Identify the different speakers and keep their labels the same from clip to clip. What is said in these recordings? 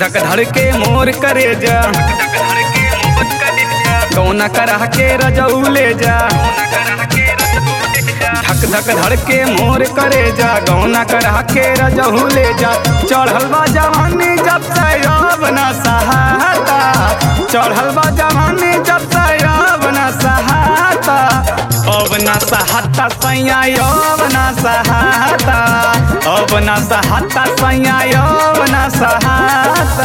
Speaker 1: धक धड़के मोर करे जा कौना करह के रजऊ ले जा धक धक धड़के मोर करे जा गौना करह के रजऊ ले जा चढ़ल बा जवानी जब से अब ना सहाता चढ़ल बा जवानी जब से अब ना सहाता अब ना सहाता सैया अब ना सहाता अब ना सहाता सैया अब ना सहाता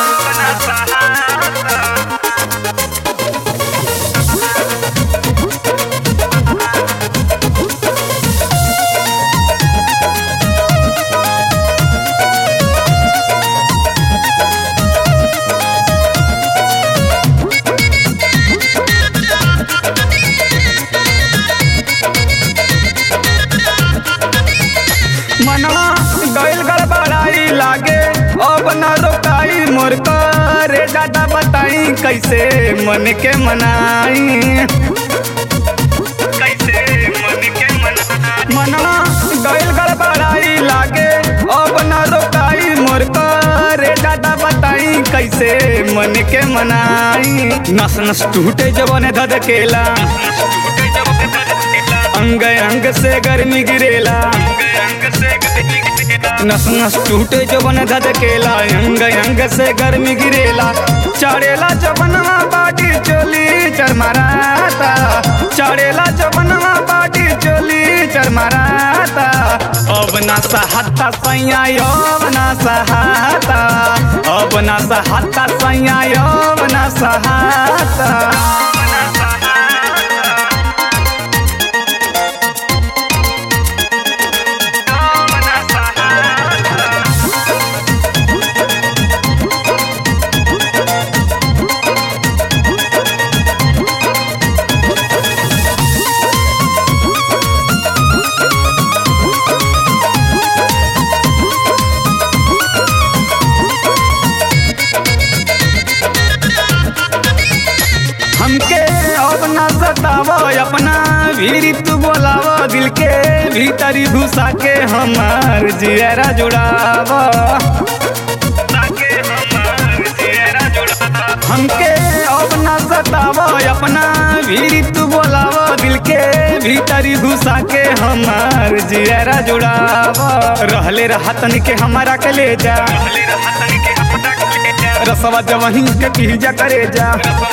Speaker 1: मनवा गइल गड़बड़ाई लागे अब न रोकाई मोर करे ज्यादा बताई कैसे मन के मनाई कैसे मन के मनाई मनवा गइल गड़बड़ाई लागे अब न रोकाई मोर करे ज्यादा बताई कैसे मन के मनाई नस नस टूटे जवन धधकेला अंग अंग से गर्मी गिरेला नस नस टूटे जवन धधकेला अंग अंग से गर्मी गिरेला चढ़ेला जवनवा बाटी चोली चरमराता चढ़ेला जवनवा बाटी चोली चरमराता अब ना सहाता सैया अब ना सहाता अब ना सहाता सैया अब ना सहाता हमके अब ना सताव अपना भीरी तू बोलाव दिल के भीतरी घुसा के हमार जियरा जुड़ाव हमके अब ना सताव अपना भीरी तू बोलाव दिल के भीतरी घुसा के हमार जियरा जुड़ाव रहले रहतन के हमारा के ले जा रसवा जवही के पीजा करे जा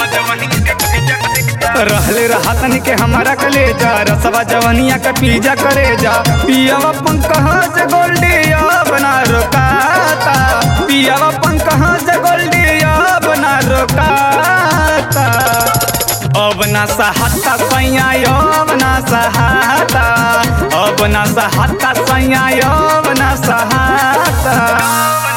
Speaker 1: रहले रहतन के हमारा कलेजा रसवा जवनिया के पीजा करे जा पियावा पंकज गोल्डी अब ना रोकाता पियावा पंकज गोल्डी अब ना रोकाता अब ना सहाता सैया अब ना सहाता अब ना सहाता सैया अब ना सहाता